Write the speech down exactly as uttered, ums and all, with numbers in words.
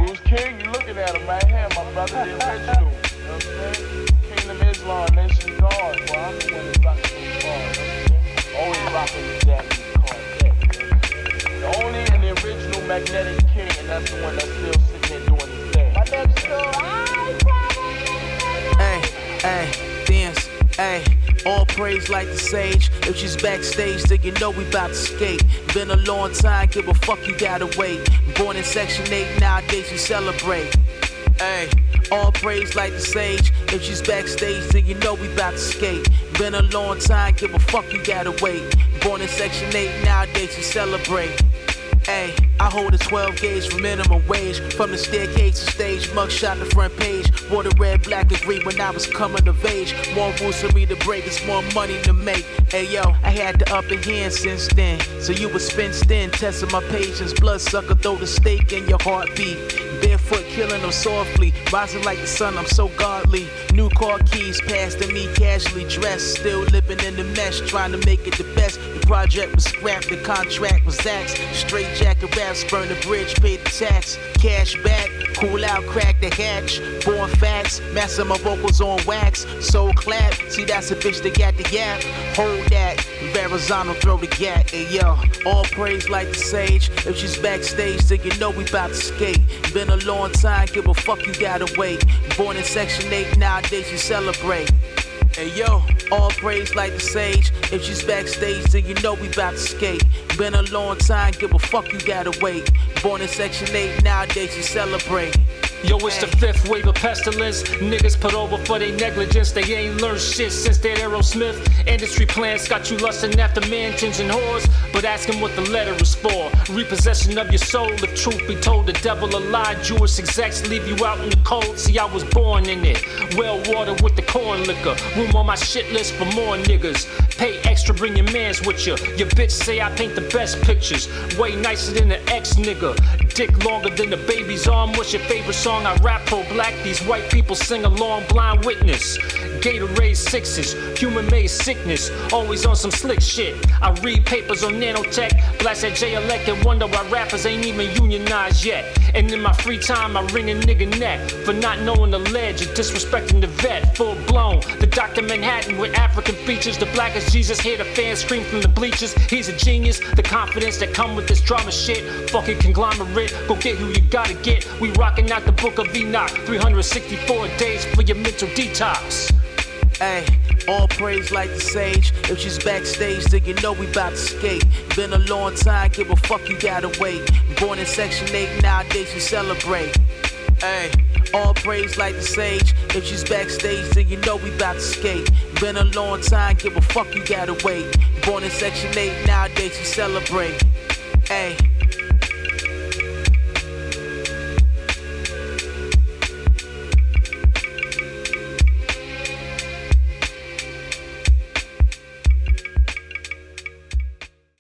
Bruce King, you looking at him right here, my brother, the original. You know what I'm saying? Kingdom Islam, Nation Guard. Well, I'm the one that rocks those bars. Always rocking the Japanese Quartet. The only and the original Magnetic King, and that's the one that's still sitting here doing his thing. My nigga still Hey, hey, dance, hey. All praise like the sage. If she's backstage, then you know we bout to skate. Been a long time, give a fuck, you gotta wait. Born in Section eight, nowadays you celebrate. Ay, all praise like the sage. If she's backstage, then you know we bout to skate. Been a long time, give a fuck, you gotta wait. Born in Section eight, nowadays you celebrate. Ay, I hold a twelve gauge for minimum wage. From the staircase to stage, mugshot the front page. Wore the red, black, and green when I was coming of age. More rules for me to break, it's more money to make. Hey yo, I had the upper hand since then. So you was fenced in, testing my patience. Bloodsucker, throw the stake in your heartbeat. Barefoot, killing them softly. Rising like the sun, I'm so godly. New car keys passed to me, casually dressed. Still living in the mesh, trying to make it the best. The project was scrapped, the contract was axed. Straight jacket raps, burn the bridge, pay the tax. Cash back, cool out, crack the hatch. Born facts, master my vocals on wax. So clap, see that's a bitch that got the gap. Hold that, Verrazano throw the gap. Hey yo, all praise like the sage. If she's backstage, then you know we bout to skate. Been a long time, give a fuck, you gotta wait. Born in Section eight, nowadays you celebrate. Hey yo, all praise like the sage. If she's backstage, then you know we bout to skate. Been a long time, give a fuck, you gotta wait. Born in Section eight, nowadays you celebrate. Yo, it's the fifth wave of pestilence. Niggas put over for their negligence. They ain't learned shit since that Aerosmith. Industry plans got you lusting after mansions and whores. But ask him what the letter is for. Repossession of your soul, if truth be told. The devil a lie, Jewish execs leave you out in the cold. See, I was born in it. Well water with the corn liquor. Room on my shit list for more niggas. Pay extra, bring your mans with you. Your bitch say I paint the best pictures. Way nicer than the ex nigga. Dick longer than the baby's arm. What's your favorite song? I rap pro-black, these white people sing along. Blind witness, Gatorade sixes, human-made sickness, always on some slick shit. I read papers on nanotech, blast at J L E C and wonder why rappers ain't even unionized yet. And in my free time I wring a nigga neck for not knowing the ledge or disrespecting the vet. Full blown, the Doctor Manhattan with African features. The blackest Jesus, hear the fans scream from the bleachers. He's a genius, the confidence that come with this drama shit. Fucking conglomerate, go get who you gotta get. We rocking out the book of Enoch, three hundred sixty-four days for your mental detox. Ay, all praise like the sage. If she's backstage, then you know we bout to skate. Been a long time, give a fuck, you gotta wait. Born in Section eight, nowadays you celebrate. Ay, all praise like the sage. If she's backstage, then you know we bout to skate. Been a long time, give a fuck, you gotta wait. Born in Section eight, nowadays you celebrate. Ay.